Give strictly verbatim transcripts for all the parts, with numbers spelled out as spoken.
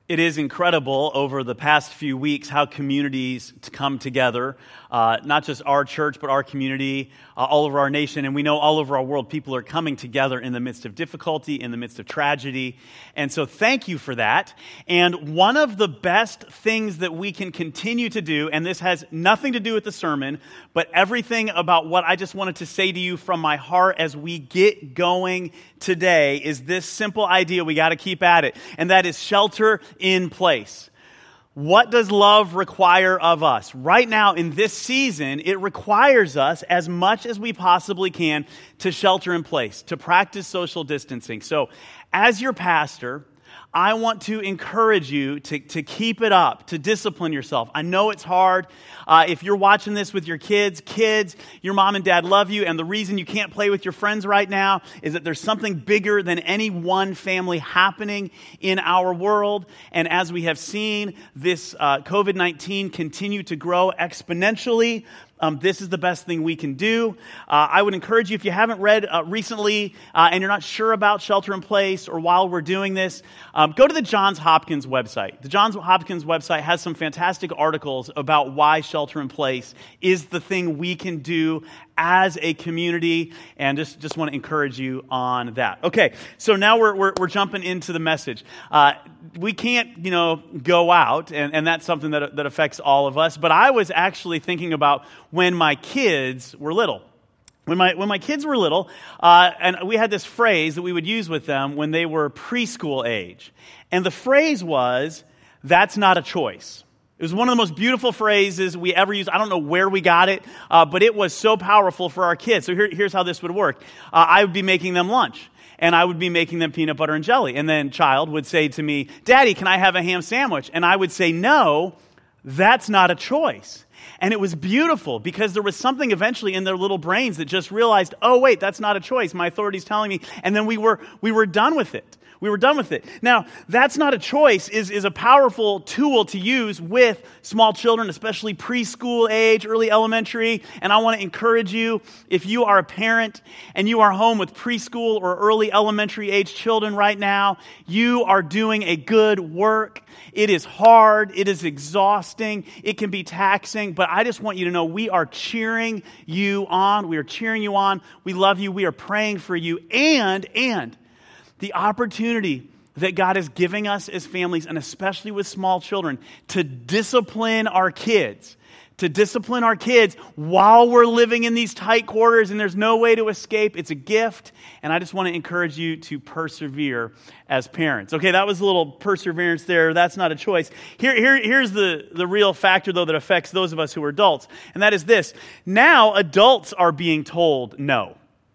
It is incredible over the past few weeks how communities come together, uh, not just our church, but our community, uh, all over our nation, and we know all over our world people are coming together in the midst of difficulty, in the midst of tragedy, and so thank you for that. And one of the best things that we can continue to do, and this has nothing to do with the sermon, but everything about what I just wanted to say to you from my heart as we get going today, is this simple idea we got to keep at it, and that is shelter in place. What does love require of us? Right now, in this season, it requires us, as much as we possibly can, to shelter in place, to practice social distancing. So, as your pastor, I want to encourage you to, to keep it up, to discipline yourself. I know it's hard. Uh, if you're watching this with your kids, kids, your mom and dad love you, and the reason you can't play with your friends right now is that there's something bigger than any one family happening in our world. And as we have seen this uh, covid nineteen continue to grow exponentially, Um, this is the best thing we can do. Uh, I would encourage you, if you haven't read uh, recently uh, and you're not sure about shelter in place or while we're doing this, um, go to the Johns Hopkins website. The Johns Hopkins website has some fantastic articles about why shelter in place is the thing we can do as a community, and just, just want to encourage you on that. Okay, so now we're we're, we're jumping into the message. Uh, we can't, you know, go out, and, and that's something that that affects all of us. But I was actually thinking about when my kids were little. When my when my kids were little, uh, and we had this phrase that we would use with them when they were preschool age, and the phrase was, "That's not a choice." It was one of the most beautiful phrases we ever used. I don't know where we got it, uh, but it was so powerful for our kids. So here, here's how this would work. Uh, I would be making them lunch, and I would be making them peanut butter and jelly. And then child would say to me, "Daddy, can I have a ham sandwich?" And I would say, "No, that's not a choice." And it was beautiful because there was something eventually in their little brains that just realized, oh, wait, that's not a choice. My authority's telling me. And then we were we were done with it. We were done with it. Now, that's not a choice is, is a powerful tool to use with small children, especially preschool age, early elementary. And I want to encourage you, if you are a parent and you are home with preschool or early elementary age children right now, you are doing a good work. It is hard. It is exhausting. It can be taxing. But I just want you to know we are cheering you on. We are cheering you on. We love you. We are praying for you. And, and, the opportunity that God is giving us as families, and especially with small children, to discipline our kids, to discipline our kids while we're living in these tight quarters and there's no way to escape. It's a gift, and I just want to encourage you to persevere as parents. Okay, that was a little perseverance there. That's not a choice. Here, here, here's the, the real factor, though, that affects those of us who are adults, and that is this. Now, adults are being told no.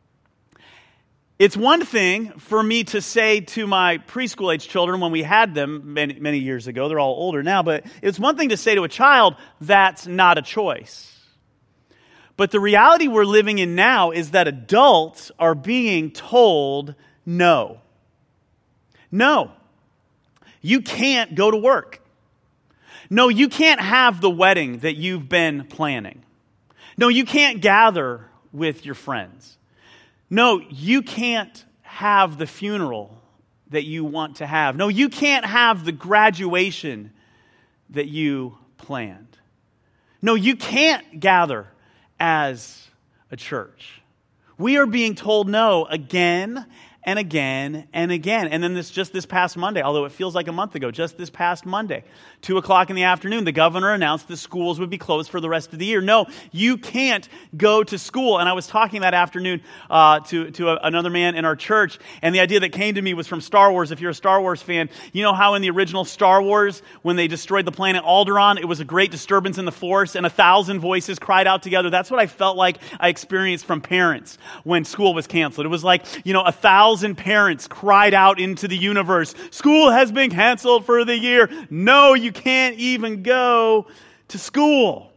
It's one thing for me to say to my preschool age children when we had them many, many years ago, they're all older now, but it's one thing to say to a child, that's not a choice. But the reality we're living in now is that adults are being told no. No, you can't go to work. No, you can't have the wedding that you've been planning. No, you can't gather with your friends. No, you can't have the funeral that you want to have. No, you can't have the graduation that you planned. No, you can't gather as a church. We are being told no again and again and again. And then this just this past Monday, although it feels like a month ago, just this past Monday, two o'clock in the afternoon, the governor announced the schools would be closed for the rest of the year. No, you can't go to school. And I was talking that afternoon uh, to, to a, another man in our church, and the idea that came to me was from Star Wars. If you're a Star Wars fan, you know how in the original Star Wars, when they destroyed the planet Alderaan, it was a great disturbance in the Force, and a thousand voices cried out together. That's what I felt like I experienced from parents when school was canceled. It was like, you know, a thousand parents cried out into the universe, school has been canceled for the year. No, you can't even go to school.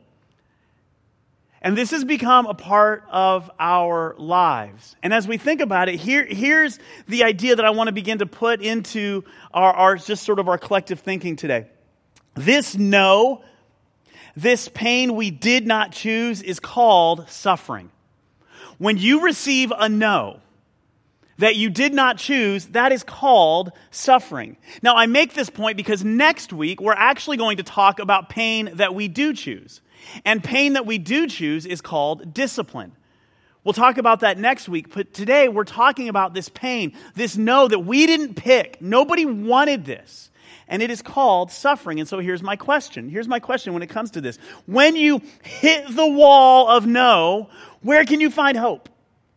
And this has become a part of our lives. And as we think about it, here, here's the idea that I want to begin to put into our, our just sort of our collective thinking today. This no, this pain we did not choose is called suffering. When you receive a no, that you did not choose, that is called suffering. Now, I make this point because next week we're actually going to talk about pain that we do choose. And pain that we do choose is called discipline. We'll talk about that next week, but today we're talking about this pain, this no that we didn't pick. Nobody wanted this. And it is called suffering. And so here's my question. Here's my question when it comes to this. When you hit the wall of no, where can you find hope?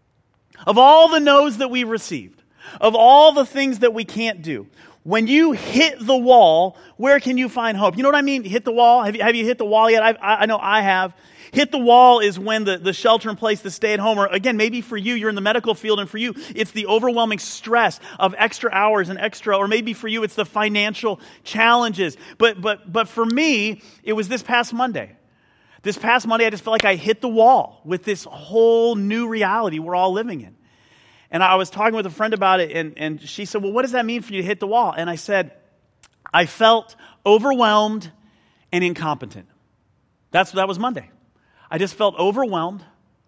Of all the no's that we received, of all the things that we can't do, when you hit the wall, where can you find hope? You know what I mean? Hit the wall? Have you, have you hit the wall yet? I've, I I know I have. Hit the wall is when the, the shelter in place, the stay at home, or again, maybe for you, you're in the medical field, and for you, it's the overwhelming stress of extra hours and extra, or maybe for you, it's the financial challenges. But but but for me, it was this past Monday. This past Monday, I just felt like I hit the wall with this whole new reality we're all living in. And I was talking with a friend about it, and, and she said, well, what does that mean for you to hit the wall? And I said, I felt overwhelmed and incompetent. That's that was Monday. I just felt overwhelmed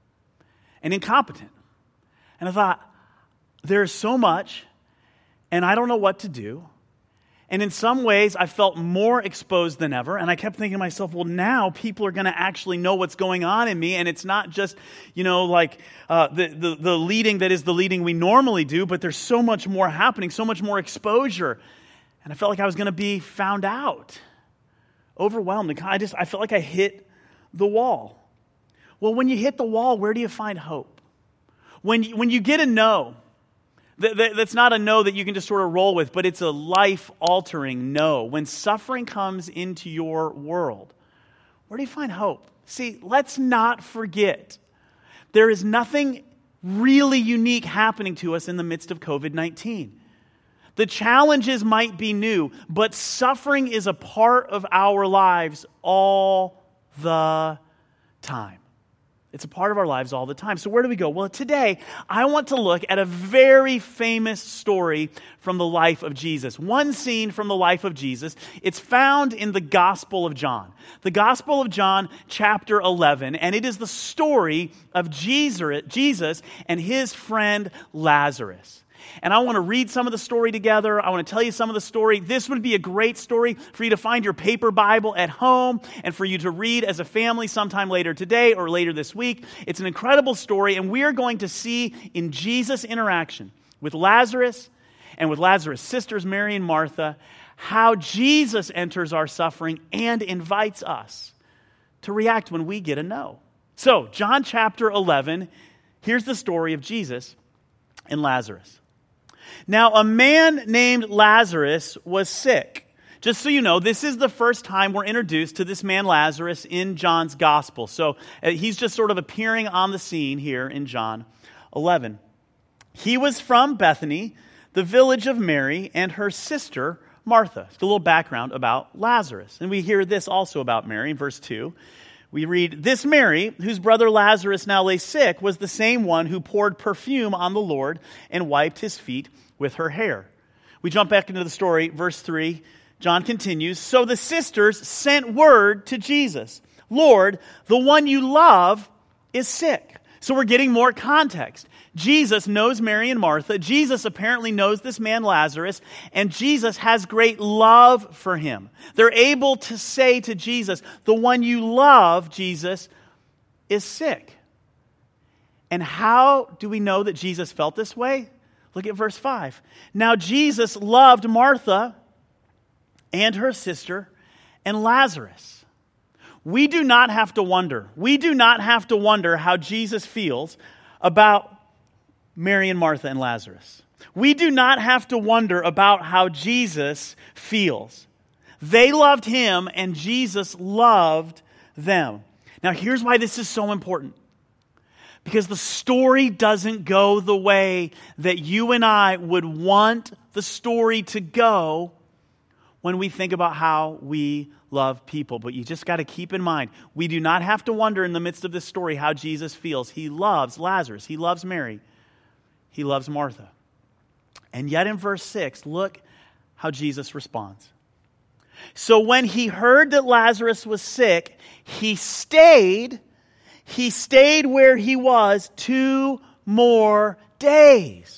and incompetent. And I thought, there's so much, and I don't know what to do. And in some ways, I felt more exposed than ever. And I kept thinking to myself, well, now people are going to actually know what's going on in me. And it's not just, you know, like uh, the, the, the leading that is the leading we normally do, but there's so much more happening, so much more exposure. And I felt like I was going to be found out, overwhelmed. And I just, I felt like I hit the wall. Well, when you hit the wall, where do you find hope? When you, when you get a no, that's not a no that you can just sort of roll with, but it's a life-altering no. When suffering comes into your world, where do you find hope? See, let's not forget, there is nothing really unique happening to us in the midst of covid nineteen. The challenges might be new, but suffering is a part of our lives all the time. It's a part of our lives all the time. So where do we go? Well, today, I want to look at a very famous story from the life of Jesus. One scene from the life of Jesus. It's found in the Gospel of John. The Gospel of John, chapter eleven. And it is the story of Jesus and his friend Lazarus. And I want to read some of the story together. I want to tell you some of the story. This would be a great story for you to find your paper Bible at home and for you to read as a family sometime later today or later this week. It's an incredible story, and we are going to see in Jesus' interaction with Lazarus and with Lazarus' sisters, Mary and Martha, how Jesus enters our suffering and invites us to react when we get a no. So, John chapter eleven, here's the story of Jesus and Lazarus. Now, a man named Lazarus was sick. Just so you know, this is the first time we're introduced to this man Lazarus in John's gospel. So uh, he's just sort of appearing on the scene here in John eleven. He was from Bethany, the village of Mary and her sister Martha. Just a little background about Lazarus. And we hear this also about Mary in verse two. We read, this Mary, whose brother Lazarus now lay sick, was the same one who poured perfume on the Lord and wiped his feet with her hair. We jump back into the story, verse three. John continues, so the sisters sent word to Jesus, Lord, the one you love is sick. So we're getting more context. Jesus knows Mary and Martha. Jesus apparently knows this man Lazarus, and Jesus has great love for him. They're able to say to Jesus, the one you love, Jesus, is sick. And how do we know that Jesus felt this way? Look at verse five. Now Jesus loved Martha and her sister and Lazarus. We do not have to wonder. We do not have to wonder how Jesus feels about Mary and Martha and Lazarus. We do not have to wonder about how Jesus feels. They loved him and Jesus loved them. Now here's why this is so important. Because the story doesn't go the way that you and I would want the story to go when we think about how we love people. But you just got to keep in mind, we do not have to wonder in the midst of this story how Jesus feels. He loves Lazarus. He loves Mary. He loves Martha. And yet in verse six, look how Jesus responds. So when he heard that Lazarus was sick, he stayed, he stayed where he was two more days.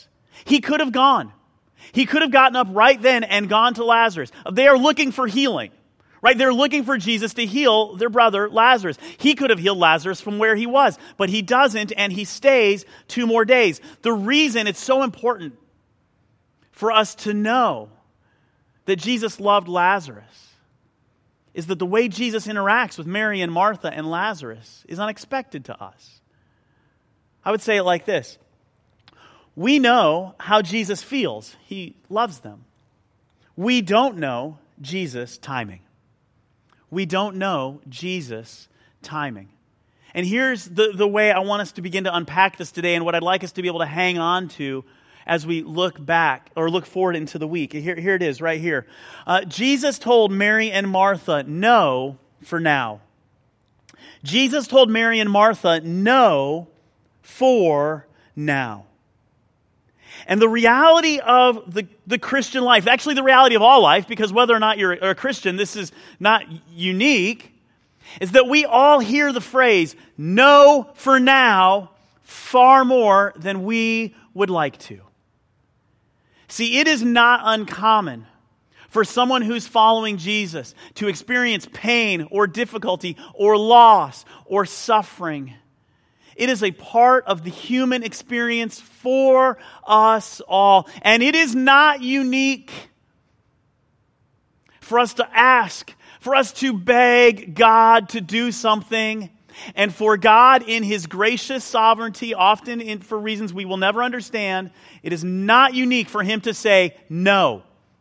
He could have gone. He could have gotten up right then and gone to Lazarus. They are looking for healing, right? They're looking for Jesus to heal their brother Lazarus. He could have healed Lazarus from where he was, but he doesn't, and he stays two more days. The reason it's so important for us to know that Jesus loved Lazarus is that the way Jesus interacts with Mary and Martha and Lazarus is unexpected to us. I would say it like this. We know how Jesus feels. He loves them. We don't know Jesus' timing. We don't know Jesus' timing. And here's the, the way I want us to begin to unpack this today and what I'd like us to be able to hang on to as we look back or look forward into the week. Here, here it is, right here. Uh, Jesus told Mary and Martha, no for now. Jesus told Mary and Martha, no for now. And the reality of the, the Christian life, actually the reality of all life, because whether or not you're a Christian, this is not unique, is that we all hear the phrase, no for now, far more than we would like to. See, it is not uncommon for someone who's following Jesus to experience pain or difficulty or loss or suffering. It is a part of the human experience for us all. And it is not unique for us to ask, for us to beg God to do something, and for God in His gracious sovereignty, often in, for reasons we will never understand, it is not unique for Him to say no.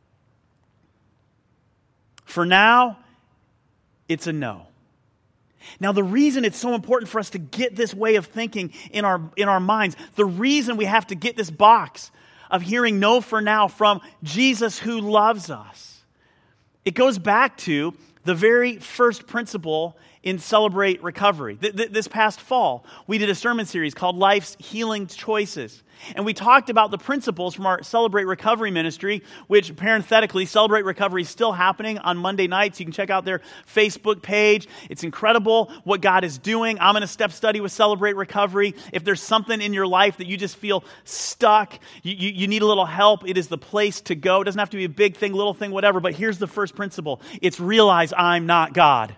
For now, it's a no. Now, the reason it's so important for us to get this way of thinking in our, in our minds, the reason we have to get this box of hearing no for now from Jesus who loves us, it goes back to the very first principle in Celebrate Recovery. Th- th- this past fall, we did a sermon series called Life's Healing Choices. And we talked about the principles from our Celebrate Recovery ministry, which parenthetically, Celebrate Recovery is still happening on Monday nights. You can check out their Facebook page. It's incredible what God is doing. I'm in a step study with Celebrate Recovery. If there's something in your life that you just feel stuck, you, you, you need a little help, it is the place to go. It doesn't have to be a big thing, little thing, whatever. But here's the first principle. It's realize I'm not God.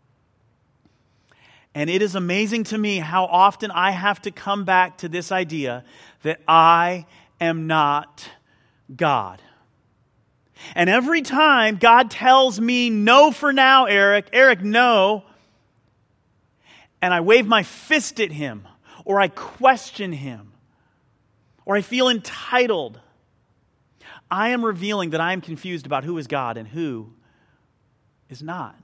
And it is amazing to me how often I have to come back to this idea that I am not God. And every time God tells me, no for now, Eric, Eric, no, and I wave my fist at Him, or I question Him, or I feel entitled, I am revealing that I am confused about who is God and who is not.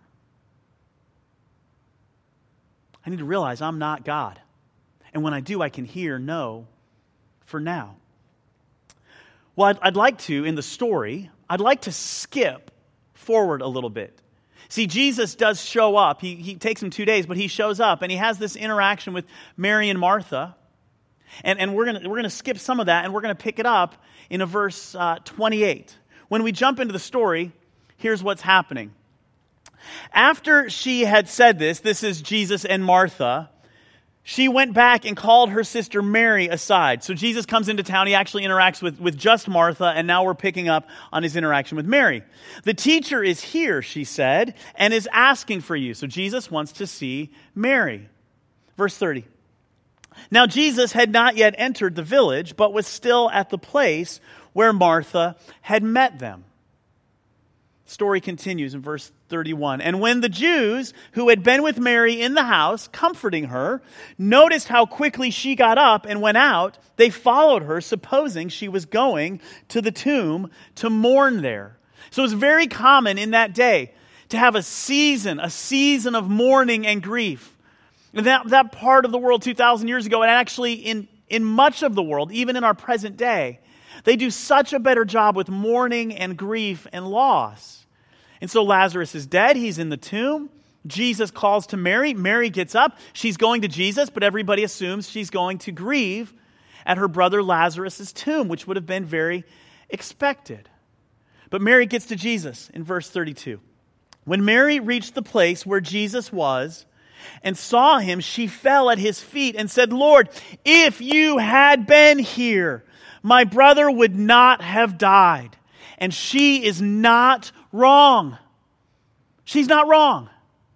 I need to realize I'm not God. And when I do, I can hear no for now. Well, I'd, I'd like to, in the story, I'd like to skip forward a little bit. See, Jesus does show up. He, he takes him two days, but he shows up, and he has this interaction with Mary and Martha. And, and we're going we're gonna skip some of that, and we're going to pick it up in a verse uh, twenty-eight. When we jump into the story, here's what's happening. After she had said this, this is Jesus and Martha, she went back and called her sister Mary aside. So Jesus comes into town. He actually interacts with, with just Martha, and now we're picking up on his interaction with Mary. The teacher is here, she said, and is asking for you. So Jesus wants to see Mary. Verse thirty. Now Jesus had not yet entered the village, but was still at the place where Martha had met them. Story continues in verse thirty-one. And when the Jews who had been with Mary in the house, comforting her, noticed how quickly she got up and went out, they followed her, supposing she was going to the tomb to mourn there. So it was very common in that day to have a season, a season of mourning and grief. And that, that part of the world two thousand years ago, and actually in, in much of the world, even in our present day, they do such a better job with mourning and grief and loss. And so Lazarus is dead. He's in the tomb. Jesus calls to Mary. Mary gets up. She's going to Jesus, but everybody assumes she's going to grieve at her brother Lazarus' tomb, which would have been very expected. But Mary gets to Jesus in verse thirty-two. When Mary reached the place where Jesus was and saw him, she fell at his feet and said, Lord, if you had been here, my brother would not have died. And she is not wrong. She's not wrong.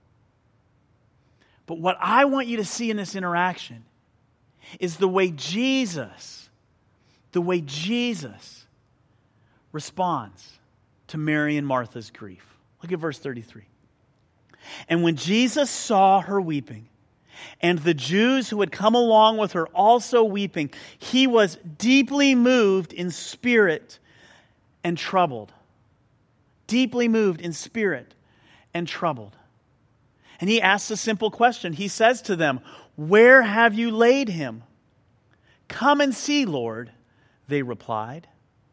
But what I want you to see in this interaction is the way Jesus, the way Jesus responds to Mary and Martha's grief. Look at verse thirty-three. And when Jesus saw her weeping, and the Jews who had come along with her also weeping, he was deeply moved in spirit and troubled. Deeply moved in spirit and troubled. And he asks a simple question. He says to them, "Where have you laid him?" "Come and see, Lord," they replied.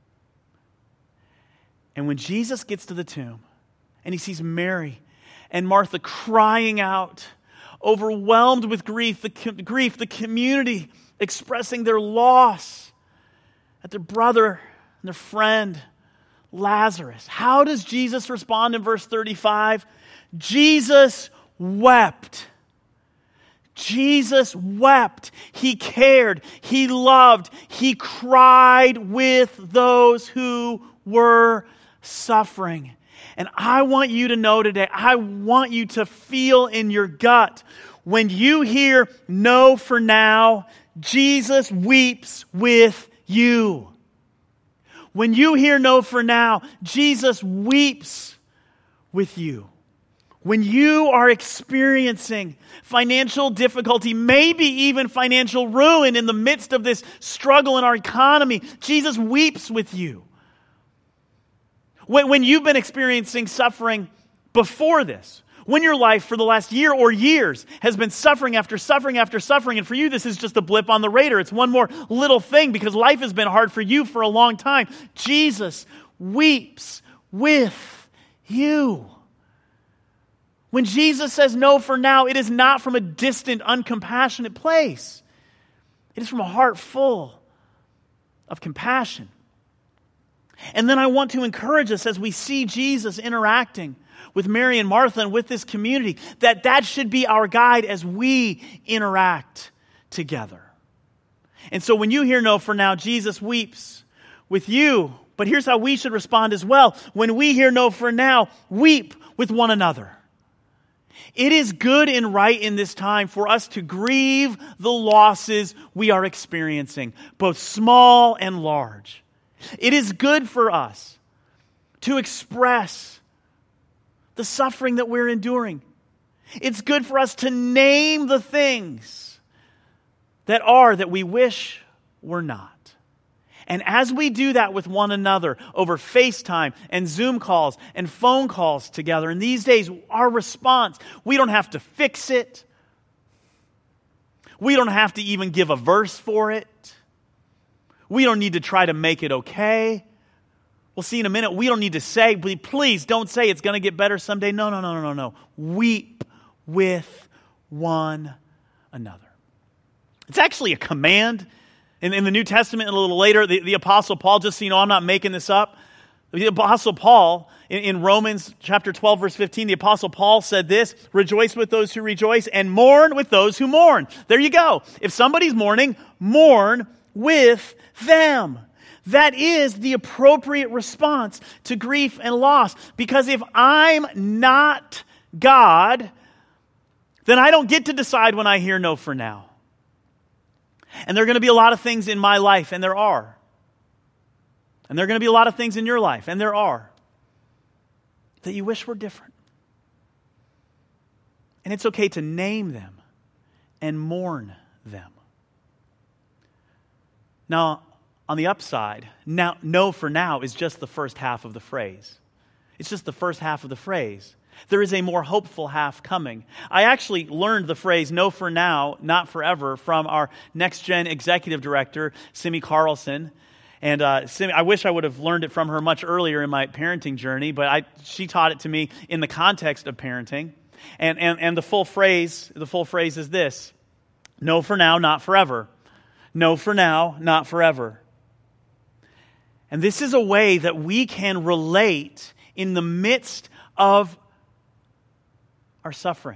And when Jesus gets to the tomb and he sees Mary and Martha crying out, overwhelmed with grief, the grief, the community expressing their loss at their brother and their friend, Lazarus. How does Jesus respond in verse thirty-five? Jesus wept. Jesus wept. He cared. He loved. He cried with those who were suffering. And I want you to know today, I want you to feel in your gut, when you hear "no for now," Jesus weeps with you. When you hear "no for now," Jesus weeps with you. When you are experiencing financial difficulty, maybe even financial ruin in the midst of this struggle in our economy, Jesus weeps with you. When, when you've been experiencing suffering before this, when your life for the last year or years has been suffering after suffering after suffering, and for you this is just a blip on the radar, it's one more little thing because life has been hard for you for a long time, Jesus weeps with you. When Jesus says "no for now," it is not from a distant, uncompassionate place. It is from a heart full of compassion. And then I want to encourage us as we see Jesus interacting with Mary and Martha and with this community, that that should be our guide as we interact together. And so when you hear "no for now," Jesus weeps with you. But here's how we should respond as well. When we hear "no for now," weep with one another. It is good and right in this time for us to grieve the losses we are experiencing, both small and large. It is good for us to express the suffering that we're enduring. It's good for us to name the things that are that we wish were not. And as we do that with one another over FaceTime and Zoom calls and phone calls together, in these days, our response, we don't have to fix it. We don't have to even give a verse for it. We don't need to try to make it okay. We'll see in a minute. We don't need to say, please don't say it's going to get better someday. No, no, no, no, no, no. Weep with one another. It's actually a command. In, in the New Testament, and a little later, the, the Apostle Paul, just so you know, I'm not making this up. The Apostle Paul, in, in Romans chapter twelve, verse fifteen, the Apostle Paul said this: "Rejoice with those who rejoice and mourn with those who mourn." There you go. If somebody's mourning, mourn with them. That is the appropriate response to grief and loss. Because if I'm not God, then I don't get to decide when I hear "no for now." And there are going to be a lot of things in my life, and there are. And there are going to be a lot of things in your life, and there are, that you wish were different. And it's okay to name them and mourn them. Now, on the upside, now, "no for now" is just the first half of the phrase. It's just the first half of the phrase. There is a more hopeful half coming. I actually learned the phrase "no for now, not forever" from our Next Gen executive director, Simi Carlson. And uh, Simi, I wish I would have learned it from her much earlier in my parenting journey, but I, she taught it to me in the context of parenting. And, and, and the full phrase, the full phrase is this: "No for now, not forever. No for now, not forever." And this is a way that we can relate in the midst of our suffering.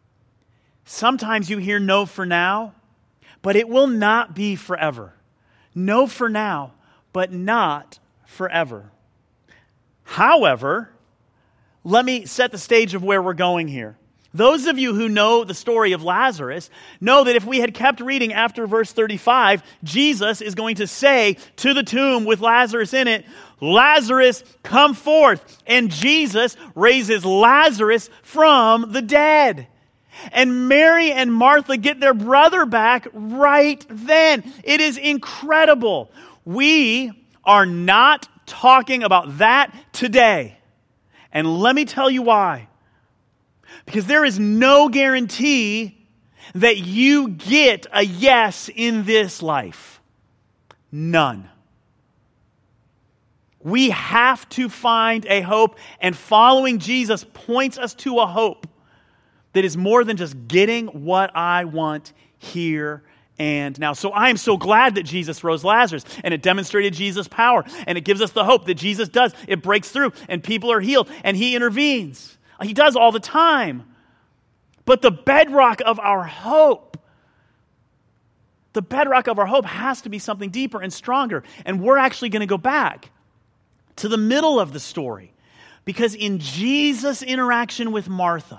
Sometimes you hear "no for now," but it will not be forever. No for now, but not forever. However, let me set the stage of where we're going here. Those of you who know the story of Lazarus know that if we had kept reading after verse thirty-five, Jesus is going to say to the tomb with Lazarus in it, Lazarus, come forth. And Jesus raises Lazarus from the dead. And Mary and Martha get their brother back right then. It is incredible. We are not talking about that today. And let me tell you why. Because there is no guarantee that you get a yes in this life. None. We have to find a hope, and following Jesus points us to a hope that is more than just getting what I want here and now. So I am so glad that Jesus rose Lazarus, and it demonstrated Jesus' power, and it gives us the hope that Jesus does. It breaks through, and people are healed, and He intervenes. He does all the time. But the bedrock of our hope, the bedrock of our hope has to be something deeper and stronger. And we're actually going to go back to the middle of the story. Because in Jesus' interaction with Martha,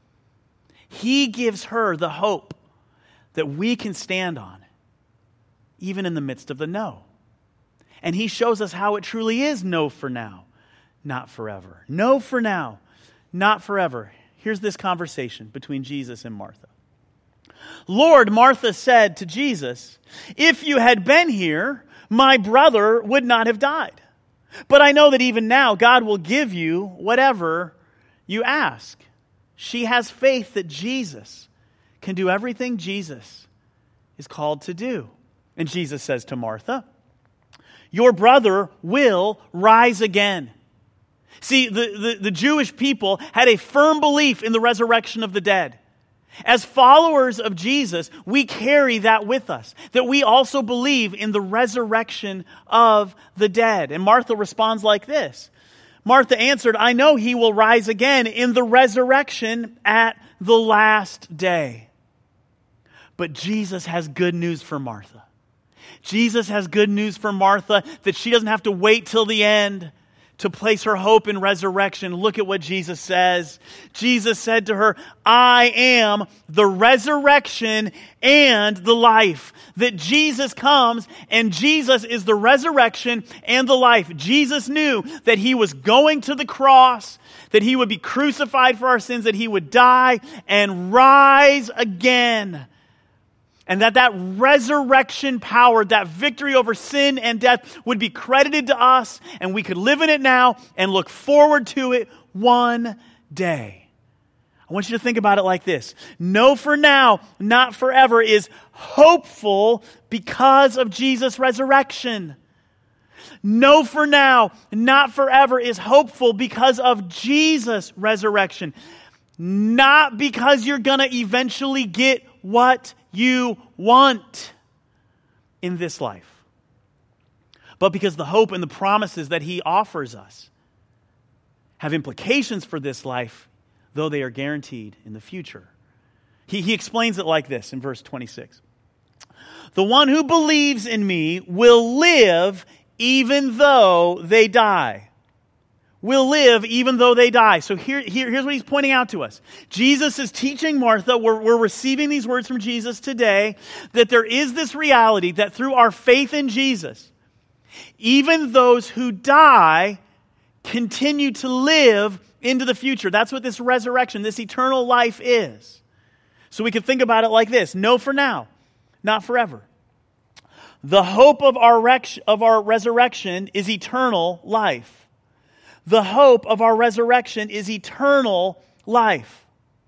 He gives her the hope that we can stand on, even in the midst of the no. And He shows us how it truly is no for now, not forever. No for now, not forever. Here's this conversation between Jesus and Martha. Lord, Martha said to Jesus, if you had been here, my brother would not have died. But I know that even now God will give you whatever you ask. She has faith that Jesus can do everything Jesus is called to do. And Jesus says to Martha, your brother will rise again. See, the, the, the Jewish people had a firm belief in the resurrection of the dead. As followers of Jesus, we carry that with us, that we also believe in the resurrection of the dead. And Martha responds like this. Martha answered, I know He will rise again in the resurrection at the last day. But Jesus has good news for Martha. Jesus has good news for Martha that she doesn't have to wait till the end to place her hope in resurrection. Look at what Jesus says. Jesus said to her, I am the resurrection and the life. That Jesus comes and Jesus is the resurrection and the life. Jesus knew that He was going to the cross, that He would be crucified for our sins, that He would die and rise again. And that that resurrection power, that victory over sin and death would be credited to us, and we could live in it now and look forward to it one day. I want you to think about it like this. No for now, not forever is hopeful because of Jesus' resurrection. No for now, not forever is hopeful because of Jesus' resurrection. Not because you're going to eventually get what you want in this life, but because the hope and the promises that He offers us have implications for this life, though they are guaranteed in the future. He, he explains it like this in verse twenty-six. The one who believes in me will live even though they die. Will live even though they die. So here, here, here's what He's pointing out to us. Jesus is teaching Martha, we're, we're receiving these words from Jesus today, that there is this reality that through our faith in Jesus, even those who die continue to live into the future. That's what this resurrection, this eternal life is. So we can think about it like this. No for now, not forever. The hope of our, rec- of our resurrection is eternal life. The hope of our resurrection is eternal life.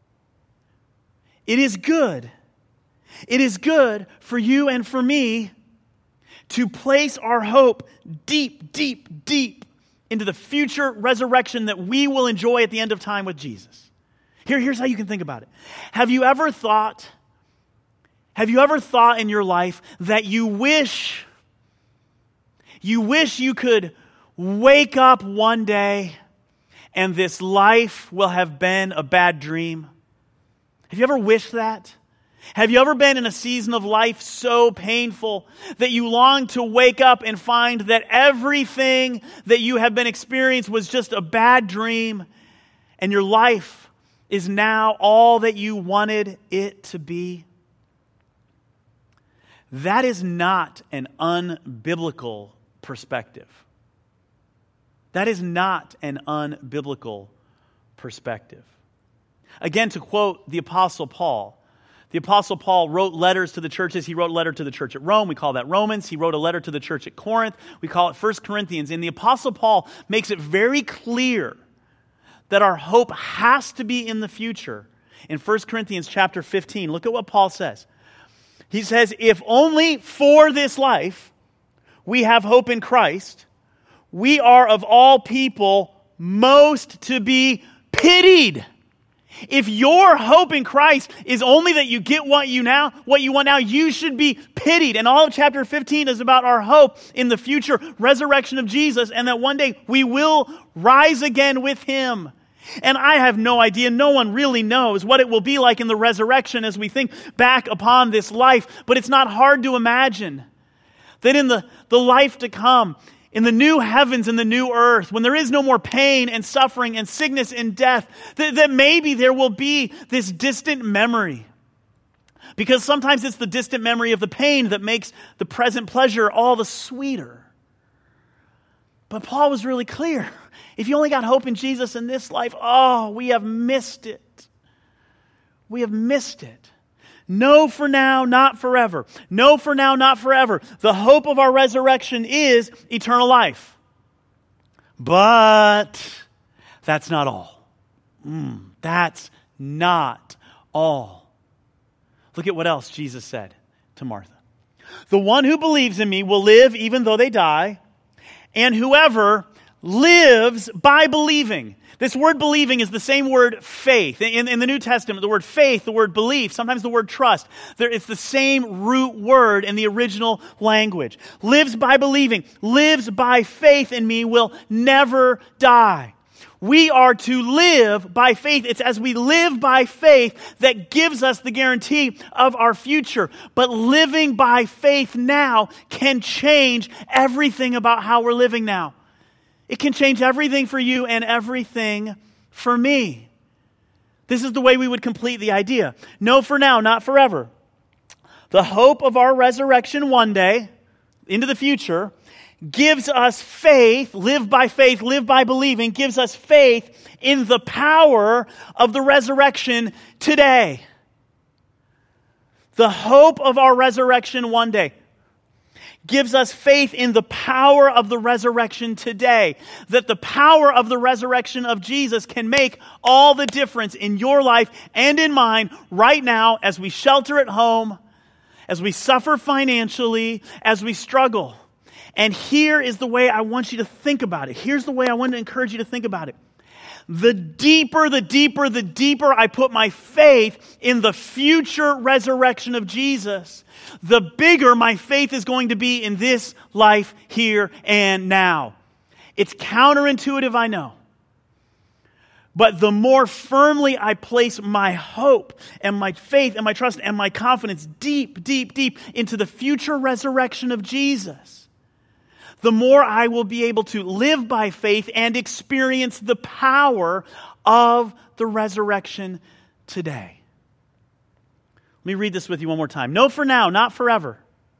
It is good. It is good for you and for me to place our hope deep, deep, deep into the future resurrection that we will enjoy at the end of time with Jesus. Here, here's how you can think about it. Have you ever thought, have you ever thought in your life that you wish, you wish you could wake up one day and this life will have been a bad dream? Have you ever wished that? Have you ever been in a season of life so painful that you long to wake up and find that everything that you have been experienced was just a bad dream, and your life is now all that you wanted it to be? That is not an unbiblical perspective. That is not an unbiblical perspective. Again, to quote the Apostle Paul, the Apostle Paul wrote letters to the churches. He wrote a letter to the church at Rome. We call that Romans. He wrote a letter to the church at Corinth. We call it First Corinthians. And the Apostle Paul makes it very clear that our hope has to be in the future. In First Corinthians chapter fifteen, look at what Paul says. He says, if only for this life we have hope in Christ, we are of all people most to be pitied. If your hope in Christ is only that you get what you now, what you want now, you should be pitied. And all of chapter fifteen is about our hope in the future resurrection of Jesus, and that one day we will rise again with Him. And I have no idea, no one really knows what it will be like in the resurrection as we think back upon this life. But it's not hard to imagine that in the, the life to come, in the new heavens and the new earth, when there is no more pain and suffering and sickness and death, that, that maybe there will be this distant memory. Because sometimes it's the distant memory of the pain that makes the present pleasure all the sweeter. But Paul was really clear. If you only got hope in Jesus in this life, oh, we have missed it. We have missed it. No, for now, not forever. No, for now, not forever. The hope of our resurrection is eternal life. But that's not all. Mm, that's not all. Look at what else Jesus said to Martha. The one who believes in me will live even though they die, and whoever lives by believing. This word believing is the same word faith. In, in the New Testament, the word faith, the word belief, sometimes the word trust, there, it's the same root word in the original language. Lives by believing, lives by faith in me will never die. We are to live by faith. It's as we live by faith that gives us the guarantee of our future. But living by faith now can change everything about how we're living now. It can change everything for you and everything for me. This is the way we would complete the idea. No, for now, not forever. The hope of our resurrection one day, into the future, gives us faith, live by faith, live by believing, gives us faith in the power of the resurrection today. The hope of our resurrection one day gives us faith in the power of the resurrection today. That the power of the resurrection of Jesus can make all the difference in your life and in mine right now as we shelter at home, as we suffer financially, as we struggle. And here is the way I want you to think about it. Here's the way I want to encourage you to think about it. The deeper, the deeper, the deeper I put my faith in the future resurrection of Jesus, the bigger my faith is going to be in this life here and now. It's counterintuitive, I know. But the more firmly I place my hope and my faith and my trust and my confidence deep, deep, deep into the future resurrection of Jesus, the more I will be able to live by faith and experience the power of the resurrection today. Let me read this with you one more time. No, for now, not forever.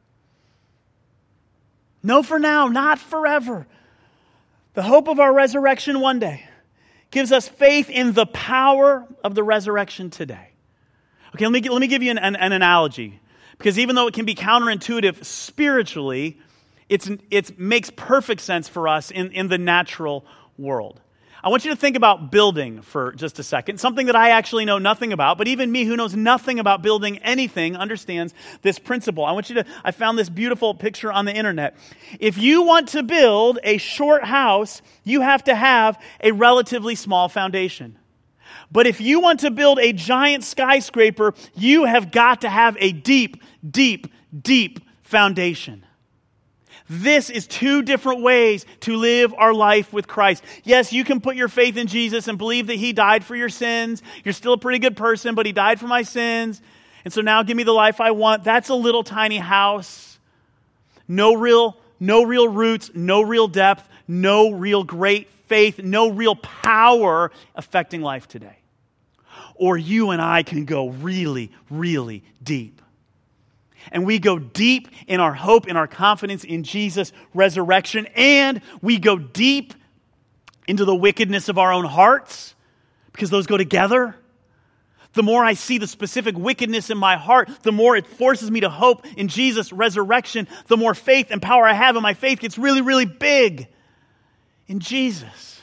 No, for now, not forever. The hope of our resurrection one day gives us faith in the power of the resurrection today. Okay, let me, let me give you an, an, an analogy. Because even though it can be counterintuitive spiritually, It's, it makes perfect sense for us in, in the natural world. I want you to think about building for just a second, something that I actually know nothing about, but even me who knows nothing about building anything understands this principle. I want you to, I found this beautiful picture on the internet. If you want to build a short house, you have to have a relatively small foundation. But if you want to build a giant skyscraper, you have got to have a deep, deep, deep foundation. This is two different ways to live our life with Christ. Yes, you can put your faith in Jesus and believe that He died for your sins. You're still a pretty good person, but He died for my sins. And so now give me the life I want. That's a little tiny house. No real, no real roots, no real depth, no real great faith, no real power affecting life today. Or you and I can go really, really deep. And we go deep in our hope, in our confidence in Jesus' resurrection, and we go deep into the wickedness of our own hearts, because those go together. The more I see the specific wickedness in my heart, the more it forces me to hope in Jesus' resurrection, the more faith and power I have, and my faith gets really, really big in Jesus.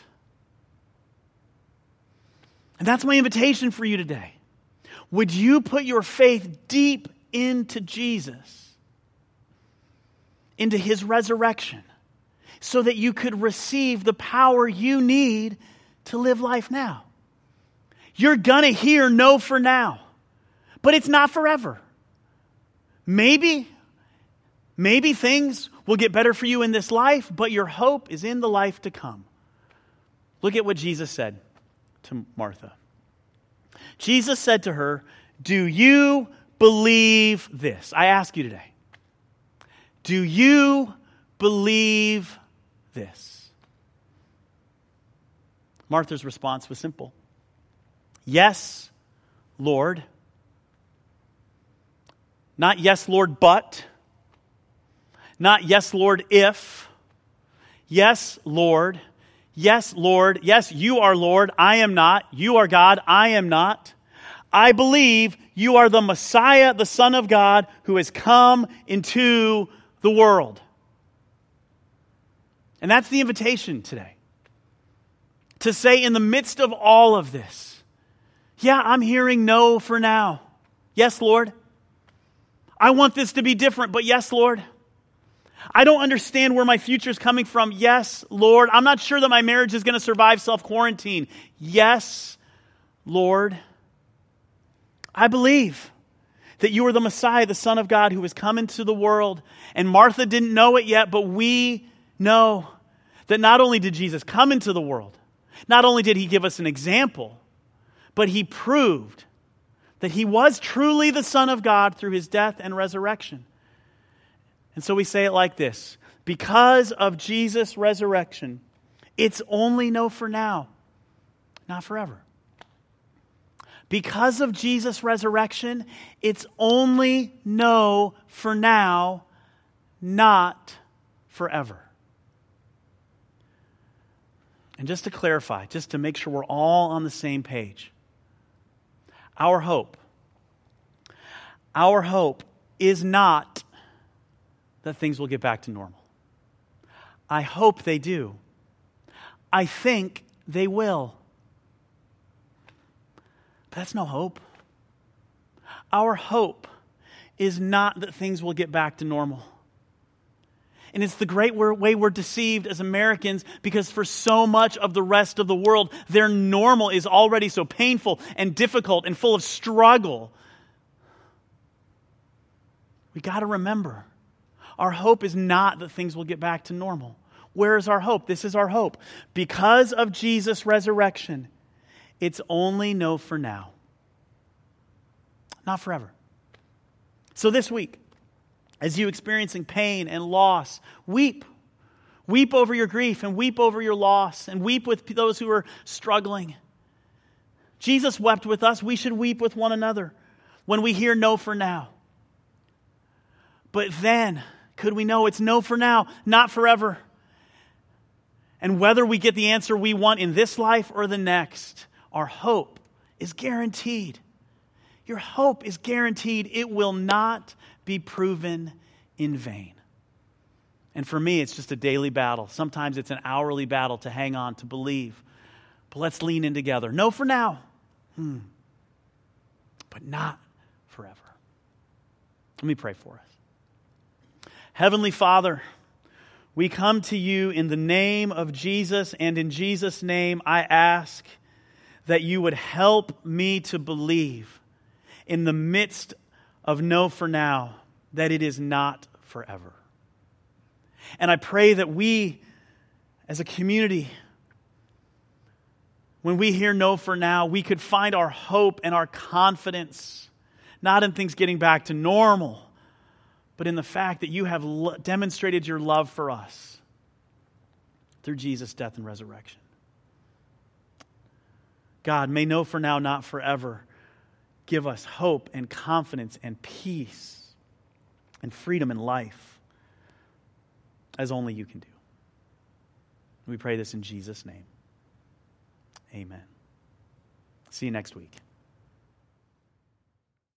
And that's my invitation for you today. Would you put your faith deep into Jesus, into His resurrection, so that you could receive the power you need to live life now? You're going to hear no for now, but it's not forever. Maybe, maybe things will get better for you in this life, but your hope is in the life to come. Look at what Jesus said to Martha. Jesus said to her, "Do you believe this?" I ask you today, do you believe this? Martha's response was simple. Yes, Lord. Not yes, Lord, but. Not yes, Lord, if. Yes, Lord. Yes, Lord. Yes, you are Lord. I am not. You are God. I am not. I believe you are the Messiah, the Son of God, who has come into the world. And that's the invitation today. To say in the midst of all of this, yeah, I'm hearing no for now. Yes, Lord. I want this to be different, but yes, Lord. I don't understand where my future is coming from. Yes, Lord. I'm not sure that my marriage is going to survive self-quarantine. Yes, Lord. I believe that you are the Messiah, the Son of God, who has come into the world. And Martha didn't know it yet, but we know that not only did Jesus come into the world, not only did He give us an example, but He proved that He was truly the Son of God through His death and resurrection. And so we say it like this: because of Jesus' resurrection, it's only no for now, not forever. Because of Jesus' resurrection, it's only no for now, not forever. And just to clarify, just to make sure we're all on the same page, our hope, our hope is not that things will get back to normal. I hope they do. I think they will. But that's no hope. Our hope is not that things will get back to normal. And it's the great way we're deceived as Americans, because for so much of the rest of the world, their normal is already so painful and difficult and full of struggle. We got to remember, our hope is not that things will get back to normal. Where is our hope? This is our hope. Because of Jesus' resurrection, it's only no for now, not forever. So this week, as you experiencing pain and loss, weep. Weep over your grief and weep over your loss and weep with those who are struggling. Jesus wept with us. We should weep with one another when we hear no for now. But then, could we know it's no for now, not forever? And whether we get the answer we want in this life or the next, our hope is guaranteed. Your hope is guaranteed. It will not be proven in vain. And for me, it's just a daily battle. Sometimes it's an hourly battle to hang on, to believe. But let's lean in together. No for now, hmm. but not forever. Let me pray for us. Heavenly Father, we come to you in the name of Jesus, and in Jesus' name I ask that you would help me to believe in the midst of no for now, that it is not forever. And I pray that we, as a community, when we hear no for now, we could find our hope and our confidence not in things getting back to normal, but in the fact that you have lo- demonstrated your love for us through Jesus' death and resurrection. God, may no for now, not forever, give us hope and confidence and peace and freedom in life as only you can do. We pray this in Jesus' name. Amen. See you next week.